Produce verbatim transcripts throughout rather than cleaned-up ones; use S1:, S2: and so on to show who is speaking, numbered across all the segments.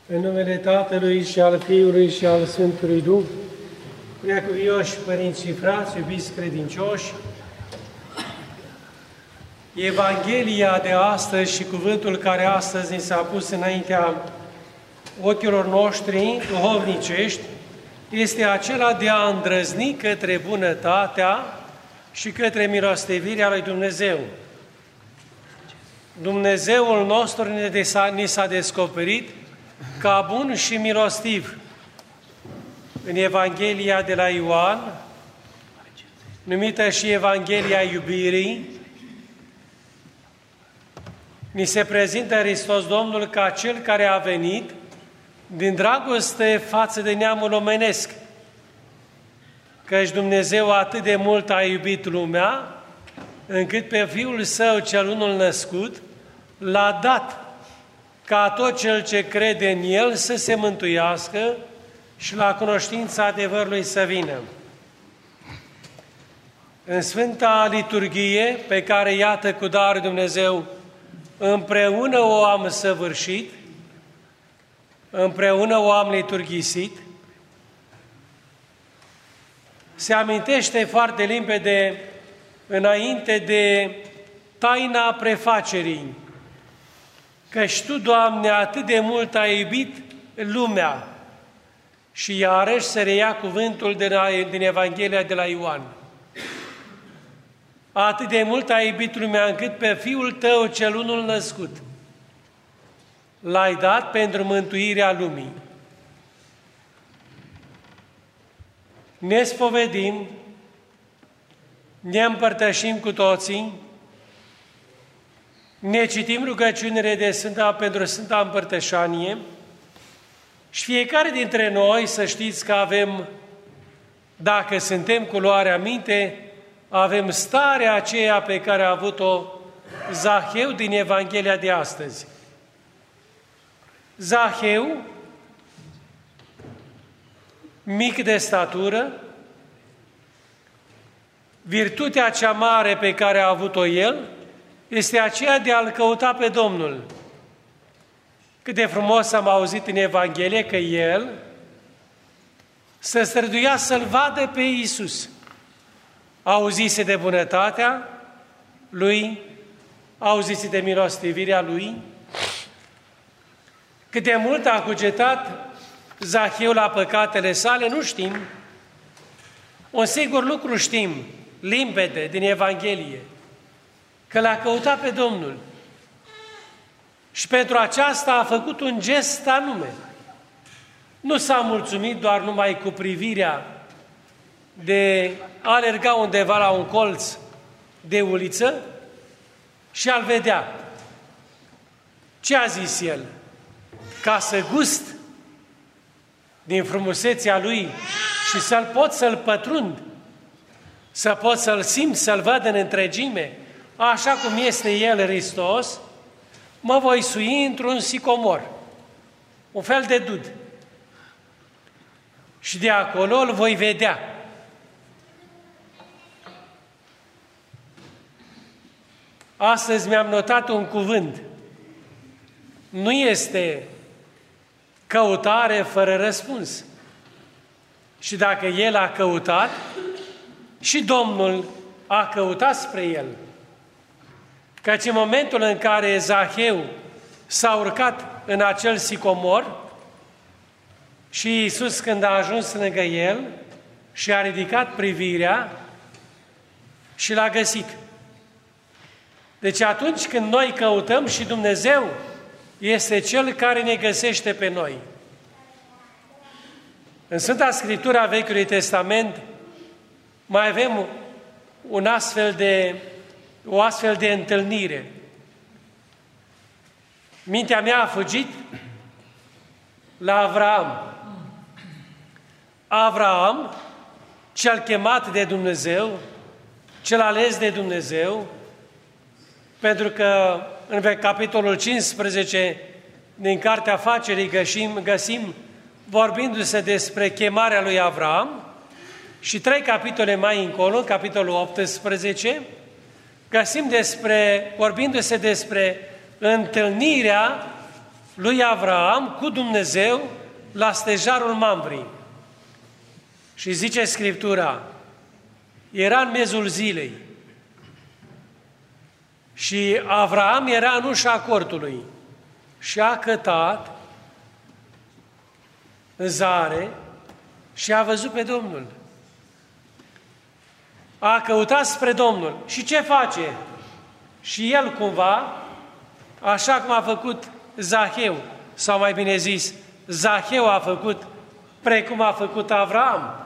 S1: În numele Tatălui și al Fiului și al Sfântului Duh, preacuvioși părinți și frați, iubiți credincioși, Evanghelia de astăzi și cuvântul care astăzi ni s-a pus înaintea ochilor noștri duhovnicești este acela de a îndrăzni către bunătatea și către milostivirea lui Dumnezeu. Dumnezeul nostru ni s-a descoperit ca bun și milostiv. În Evanghelia de la Ioan, numită și Evanghelia iubirii, ni se prezintă Hristos Domnul ca Cel care a venit din dragoste față de neamul omenesc, căci Dumnezeu atât de mult a iubit lumea, încât pe Fiul Său cel unul născut l-a dat ca tot cel ce crede în El să se mântuiască și la cunoștința adevărului să vină. În Sfânta Liturghie, pe care, iată, cu darul Dumnezeu, împreună o am săvârșit, împreună o am liturghisit, se amintește foarte limpede, înainte de taina prefacerii, căci Tu, Doamne, atât de mult ai iubit lumea. Și iarăși se reia cuvântul de la, din Evanghelia de la Ioan. Atât de mult ai iubit lumea încât pe Fiul Tău cel unul născut L-ai dat pentru mântuirea lumii. Ne spovedim, ne împărtășim cu toții, ne citim rugăciunile de Sfânta pentru Sfânta Împărtășanie și fiecare dintre noi, să știți că avem, dacă suntem cu luarea minte, avem starea aceea pe care a avut-o Zaheu din Evanghelia de astăzi. Zaheu, mic de statură, virtutea cea mare pe care a avut-o el este aceea de a-L căuta pe Domnul. Cât de frumos am auzit în Evanghelie că el se străduia să-L vadă pe Iisus. Auzise de bunătatea Lui, auzise de milostivirea Lui. Cât de mult a cugetat Zaheu la păcatele sale, nu știm. Un singur lucru știm, limpede, din Evanghelie, că L-a căutat pe Domnul. Și pentru aceasta a făcut un gest anume. Nu s-a mulțumit doar numai cu privirea de a alerga undeva la un colț de uliță și a-L vedea. Ce a zis el? Ca să gust din frumusețea Lui și să-L pot să-L pătrund, să pot să-L simt, să-L văd în întregime, așa cum este El, Hristos, mă voi sui într-un sicomor, un fel de dud. Și de acolo îl voi vedea. Astăzi mi-am notat un cuvânt. Nu este căutare fără răspuns. Și dacă el a căutat, și Domnul a căutat spre el. Căci în momentul în care Zaheu s-a urcat în acel sicomor și Iisus, când a ajuns lângă el și a ridicat privirea și l-a găsit. Deci atunci când noi căutăm, și Dumnezeu este Cel care ne găsește pe noi. În Sfânta Scriptură a Vechiului Testament mai avem un astfel de, o astfel de întâlnire. Mintea mea a fugit la Avraam. Avraam, cel chemat de Dumnezeu, cel ales de Dumnezeu, pentru că în capitolul cincisprezece din Cartea Afacerii găsim, găsim vorbindu-se despre chemarea lui Avraam și trei capitole mai încolo, în capitolul optsprezece, găsim despre, vorbindu-se despre întâlnirea lui Avraam cu Dumnezeu la stejarul Mamre. Și zice Scriptura, era în mezul zilei și Avraam era în ușa cortului și a cătat în zare și a văzut pe Domnul. A căutat spre Domnul. Și ce face? Și el cumva, așa cum a făcut Zaheu, sau mai bine zis, Zaheu a făcut precum a făcut Avraam.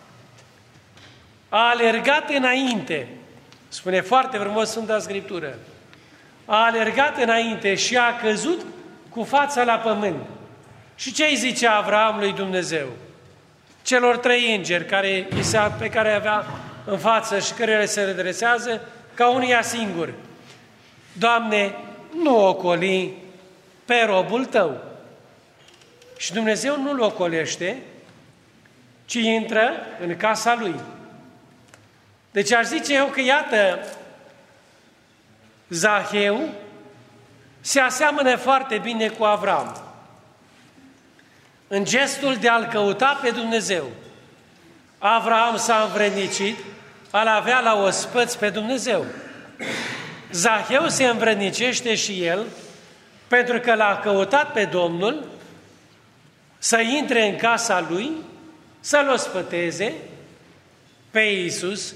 S1: A alergat înainte, spune foarte frumos Sfânta Scriptură, a alergat înainte și a căzut cu fața la pământ. Și ce îi zice Avraam lui Dumnezeu? Celor trei îngeri care, pe care îi avea în față și cărora se redresează ca unuia singur. Doamne, nu ocoli pe robul Tău. Și Dumnezeu nu-l ocolește, ci intră în casa lui. Deci aș zice eu că, iată, Zaheu se aseamănă foarte bine cu Avraam în gestul de a-L căuta pe Dumnezeu. Avraam s-a învrednicit a-L avea la ospăți pe Dumnezeu. Zaheu se învrednicește și el pentru că l-a căutat pe Domnul să intre în casa lui, să-L ospăteze pe Iisus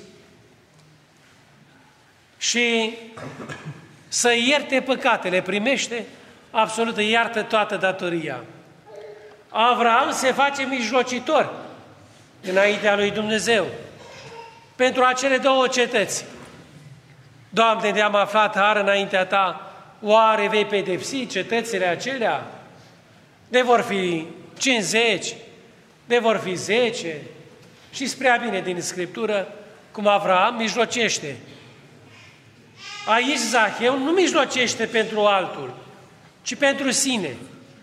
S1: și să ierte păcatele, primește absolut, iartă toată datoria. Avraam se face mijlocitor înaintea lui Dumnezeu pentru acele două cetăți. Doamne, ne-am aflat har înaintea Ta, oare vei pedepsi cetățile acelea? De vor fi cincizeci, de vor fi zece, și spre bine din Scriptură cum Avraam mijlocește. Aici Zaheu nu mijlocește pentru altul, ci pentru sine.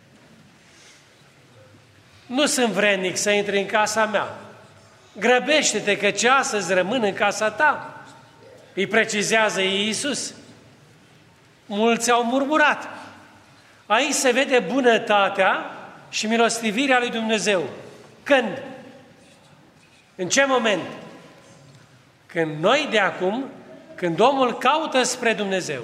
S1: Nu sunt vrednic să intri în casa mea. Grăbește-te că ce astăzi rămân în casa ta. Îi precizează Iisus. Mulți au murmurat. Aici se vede bunătatea și milostivirea lui Dumnezeu. Când? În ce moment? Când noi de acum, când omul caută spre Dumnezeu.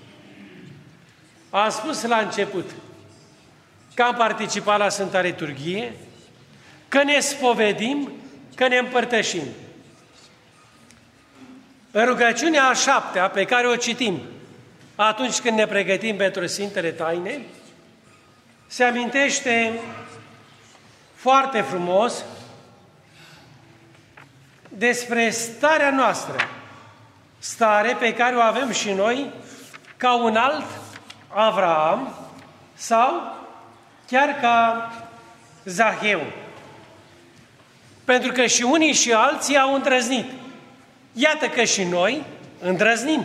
S1: Am spus la început că am participat la Sfânta Liturghie, că ne spovedim, că ne împărtășim. În rugăciunea a șaptea pe care o citim atunci când ne pregătim pentru Sfintele Taine, se amintește foarte frumos despre starea noastră, stare pe care o avem și noi ca un alt Avraam sau chiar ca Zaheu. Pentru că și unii și alții au îndrăznit. Iată că și noi îndrăznim.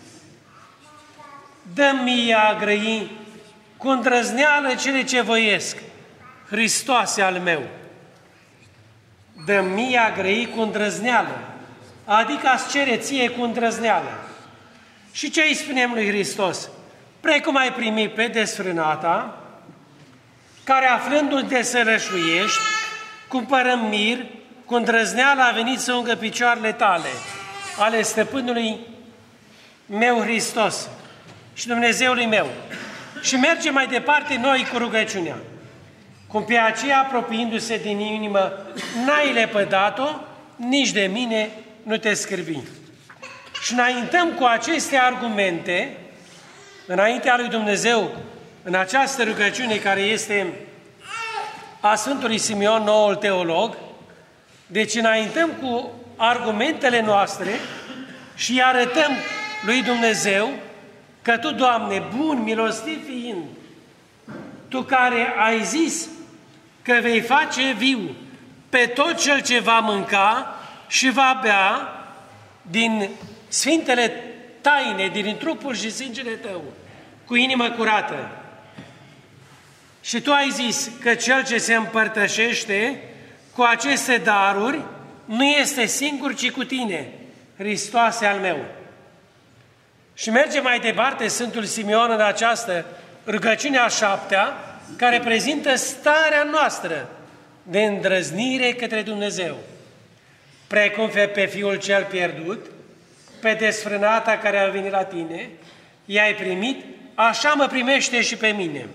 S1: Dă-mi mie a grăi cu îndrăzneală cele ce voiesc, Hristoase al meu. Dă-mi mie a grăi cu îndrăzneală, adică a-ți cere ție cu îndrăzneală. Și ce îi spunem lui Hristos? Precum ai primit pe desfrânata, care aflându-te să rășluiești, cu părămir, cu îndrăzneală a venit să ungă picioarele tale, ale stăpânului meu Hristos și Dumnezeului meu. Și merge mai departe noi cu rugăciunea. Cum pe aceea, apropiindu-se din inimă, n-ai lepădat-o, nici de mine nu te scârbi. Și înaintăm cu aceste argumente, înaintea lui Dumnezeu, în această rugăciune care este a Sfântului Simeon, noul teolog, deci înaintăm cu argumentele noastre și arătăm lui Dumnezeu că Tu, Doamne, bun, milostiv fiind, Tu care ai zis că vei face viu pe tot cel ce va mânca și va bea din sfintele taine, din trupul și sângele Tău, cu inimă curată. Și Tu ai zis că cel ce se împărtășește cu aceste daruri nu este singur, ci cu Tine, Hristoase al meu. Și merge mai departe Sfântul Simeon în această rugăciune a șaptea care prezintă starea noastră de îndrăznire către Dumnezeu. Precum pe Fiul cel pierdut, pe desfrânata care a venit la tine, i-ai primit, așa mă primește și pe mine.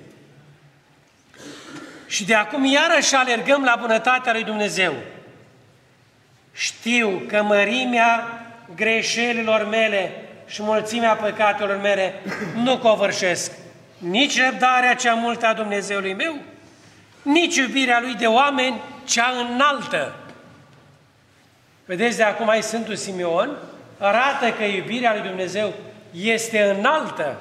S1: Și de acum iarăși alergăm la bunătatea lui Dumnezeu. Știu că mărimea greșelilor mele și mulțimea păcatelor mele nu covârșesc nici răbdarea cea multă a Dumnezeului meu, nici iubirea Lui de oameni cea înaltă. Vedeți, de acum ai Sfântul Simeon, arată că iubirea lui Dumnezeu este înaltă.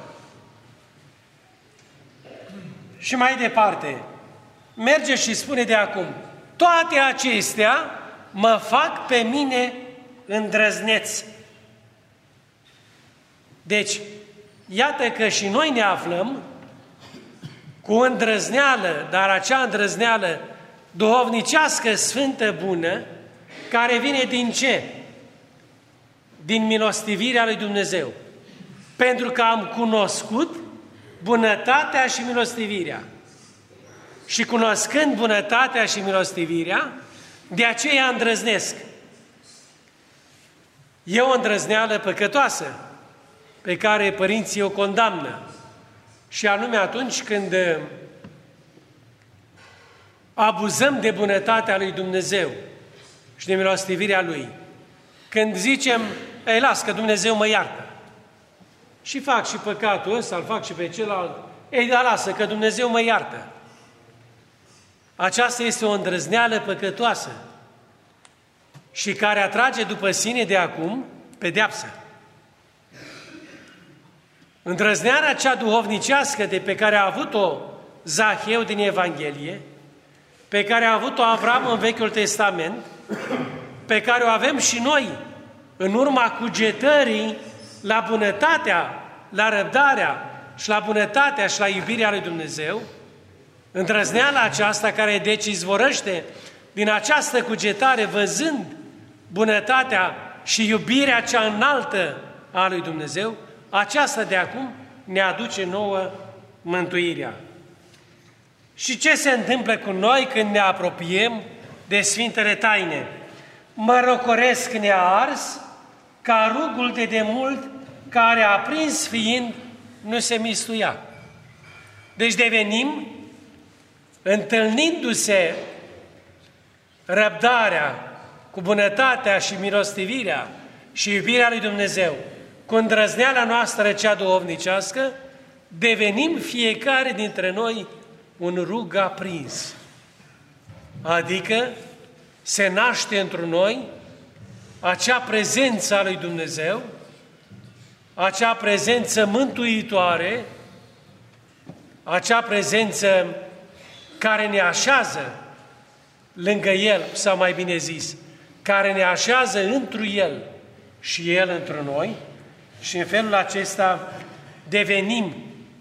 S1: Și mai departe, merge și spune de acum, toate acestea mă fac pe mine îndrăzneț. Deci, iată că și noi ne aflăm cu îndrăzneală, dar acea îndrăzneală duhovnicească, sfântă, bună, care vine din ce? Din milostivirea lui Dumnezeu. Pentru că am cunoscut bunătatea și milostivirea. Și cunoscând bunătatea și milostivirea, de aceea îndrăznesc. E o îndrăzneală păcătoasă, pe care părinții o condamnă. Și anume atunci când abuzăm de bunătatea lui Dumnezeu și de milostivirea Lui. Când zicem, ei, las că Dumnezeu mă iartă. Și fac și păcatul ăsta, îl fac și pe celălalt. Ei, dar lasă că Dumnezeu mă iartă. Aceasta este o îndrăzneală păcătoasă și care atrage după sine de acum pedeapsă. Îndrăzneala cea duhovnicească de pe care a avut-o Zaheu din Evanghelie, pe care a avut-o Avram în Vechiul Testament, pe care o avem și noi în urma cugetării la bunătatea, la răbdarea și la bunătatea și la iubirea lui Dumnezeu, îndrăzneala aceasta care deci izvorăște din această cugetare văzând bunătatea și iubirea cea înaltă a lui Dumnezeu, aceasta de acum ne aduce nouă mântuirea. Și ce se întâmplă cu noi când ne apropiem de Sfintele Taine? Mă răcoresc nears ca rugul de demult care aprins fiind nu se mistuia. Deci devenim, întâlnindu-se răbdarea cu bunătatea și milostivirea și iubirea lui Dumnezeu, cu îndrăzneala noastră cea duhovnicească, devenim fiecare dintre noi un rug aprins. Adică se naște într noi acea prezență a lui Dumnezeu, acea prezență mântuitoare, acea prezență care ne așează lângă El, sau mai bine zis, care ne așează întru El și El întru noi, și în felul acesta devenim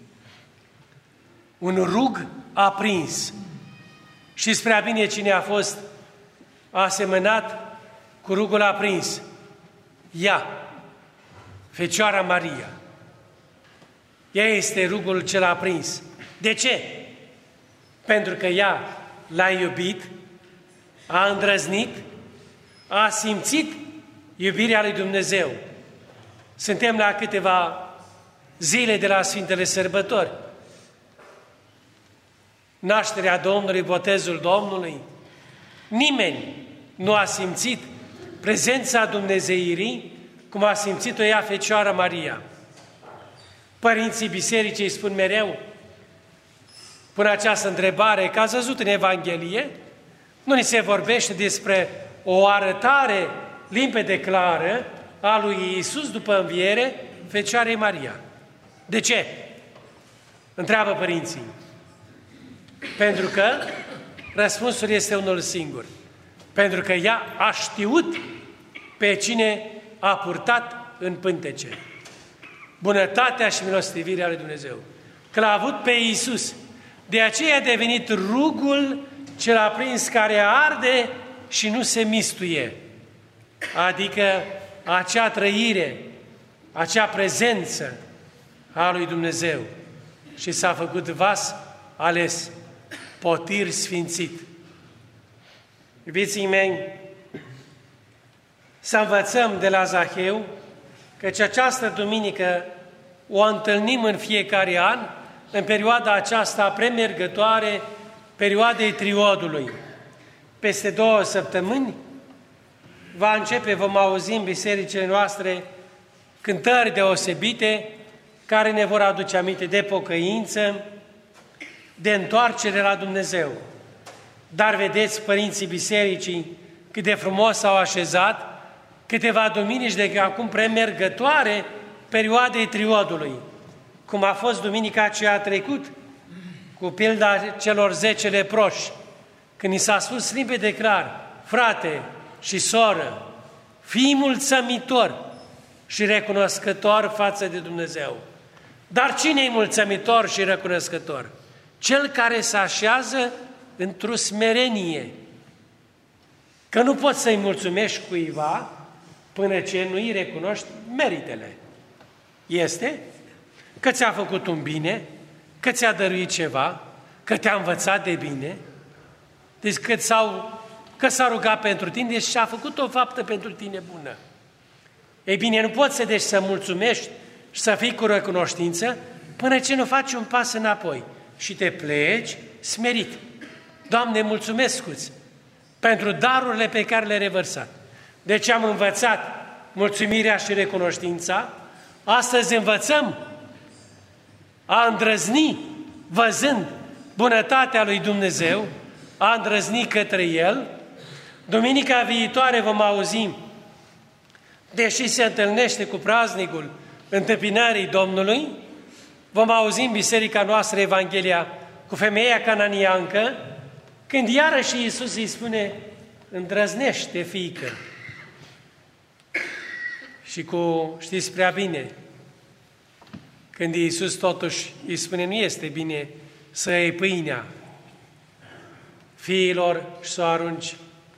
S1: un rug aprins. Și prea bine cine a fost asemănat cu rugul aprins? Ea, Fecioara Maria. Ea este rugul cel aprins. De ce? Pentru că ea l-a iubit, a îndrăznit, a simțit iubirea lui Dumnezeu. Suntem la câteva zile de la Sfintele Sărbători. Nașterea Domnului, botezul Domnului. Nimeni nu a simțit prezența Dumnezeirii cum a simțit-o ea, Fecioara Maria. Părinții bisericii îi spun mereu, pun această întrebare, că ați văzut în Evanghelie, nu ni se vorbește despre o arătare limpede, clară, a lui Iisus după înviere, Fecioarei Maria. De ce? Întreabă părinții. Pentru că răspunsul este unul singur. Pentru că ea a știut pe cine a purtat în pântece. Bunătatea și milostivirea lui Dumnezeu. Că l-a avut pe Iisus. De aceea a devenit rugul cel aprins care arde și nu se mistuie. Adică acea trăire, acea prezență a lui Dumnezeu. Și s-a făcut vas ales potir sfințit. Iubiții mei, să învățăm de la Zaheu, căci această duminică o întâlnim în fiecare an, în perioada aceasta premergătoare, perioadei triodului. Peste două săptămâni va începe, vom auzi în bisericile noastre cântări deosebite care ne vor aduce aminte de pocăință, de întoarcere la Dumnezeu. Dar vedeți, părinții bisericii, cât de frumos s-au așezat câteva duminici de acum premergătoare perioadei triodului, cum a fost duminica aceea trecut, cu pilda celor zece leproși, când i s-a spus limpede clar: frate și soră, fii mulțumitor și recunoscător față de Dumnezeu. Dar cine e mulțumitor și recunoscător? Cel care se așează într-o smerenie. Că nu poți să-i mulțumești cuiva până ce nu îi recunoști meritele. Este că ți-a făcut un bine, că ți-a dăruit ceva, că te-a învățat de bine, deci că, s-au, că s-a rugat pentru tine, deci și-a făcut o faptă pentru tine bună. Ei bine, nu poți să deci să mulțumești și să fii cu recunoștință până ce nu faci un pas înapoi și te pleci smerit. Doamne, mulțumesc-ți pentru darurile pe care le-ai revărsat. Deci am învățat mulțumirea și recunoștința, astăzi învățăm a îndrăzni, văzând bunătatea lui Dumnezeu, a îndrăzni către El. Duminica viitoare vom auzi, deși se întâlnește cu praznicul întâmpinării Domnului, vom auzi în biserica noastră Evanghelia cu femeia cananiancă, când iarăși Iisus îi spune: îndrăznește, fiică. Și cu, știți prea bine, când Iisus totuși îi spune: nu este bine să iei pâinea fiilor și să o arunci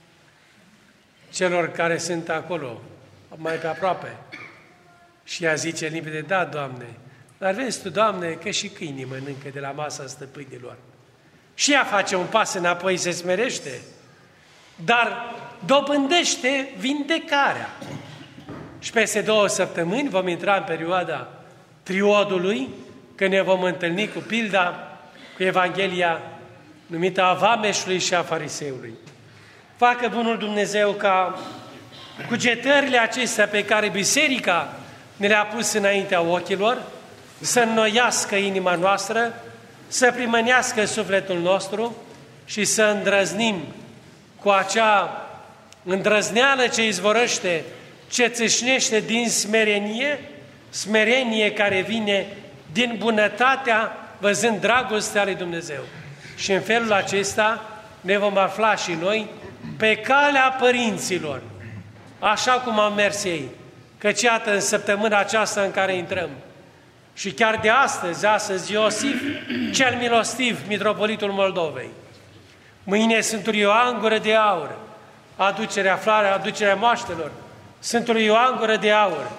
S1: celor care sunt acolo, mai pe aproape. Și ea zice limpede: da, Doamne, dar vezi Tu, Doamne, că și câinii mănâncă de la masa stăpânilor. Și ea face un pas înapoi, se smerește, dar dobândește vindecarea. Și peste două săptămâni vom intra în perioada triodului, când ne vom întâlni cu pilda, cu Evanghelia numită a vameșului și a fariseului. Facă bunul Dumnezeu ca cugetările acestea pe care biserica ne le-a pus înaintea ochilor să înnoiască inima noastră, să primănească sufletul nostru și să îndrăznim cu acea îndrăzneală ce izvorăște, ce țâșnește din smerenie, smerenie care vine din bunătatea, văzând dragostea lui Dumnezeu. Și în felul acesta ne vom afla și noi pe calea părinților, așa cum am mers ei, căci iată în săptămâna aceasta în care intrăm, și chiar de astăzi, astăzi Iosif, cel milostiv, mitropolitul Moldovei, mâine Sfântul Ioan Gură de Aur, aducerea flarea, aducerea moaștelor, Sfântul Ioan Gură de Aur.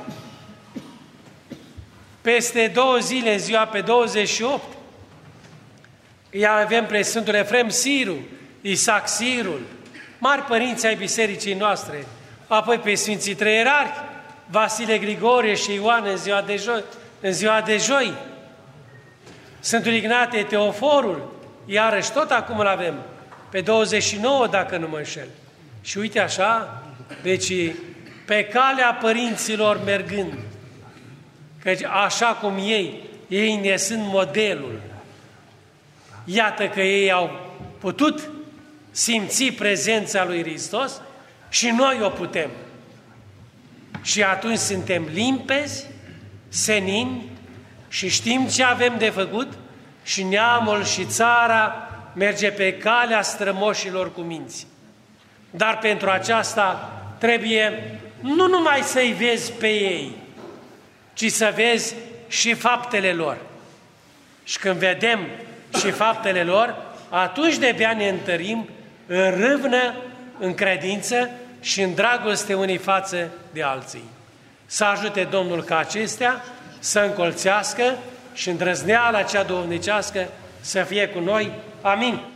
S1: Peste două zile, ziua pe douăzeci și opt, îi avem pe Sfântul Efrem Siru, Isaac Sirul, mari părinți ai bisericii noastre, apoi pe Sfinții Trei Ierarhi, Vasile Grigorie și Ioan în ziua de joi, în ziua de joi, Sfântul Ignate Teoforul, iarăși tot acum îl avem, pe douăzeci și nouă, dacă nu mă înșel. Și uite așa, deci pe calea părinților mergând, căci așa cum ei, ei ne sunt modelul. Iată că ei au putut simți prezența lui Hristos și noi o putem. Și atunci suntem limpezi, senini și știm ce avem de făcut și neamul și țara merge pe calea strămoșilor cu minți. Dar pentru aceasta trebuie nu numai să-i vezi pe ei, ci să vezi și faptele lor. Și când vedem și faptele lor, atunci de-abia ne întărim în râvnă, în credință și în dragoste unii față de alții. Să ajute Domnul ca acestea să încolțească și îndrăzneala cea duhovnicească să fie cu noi. Amin.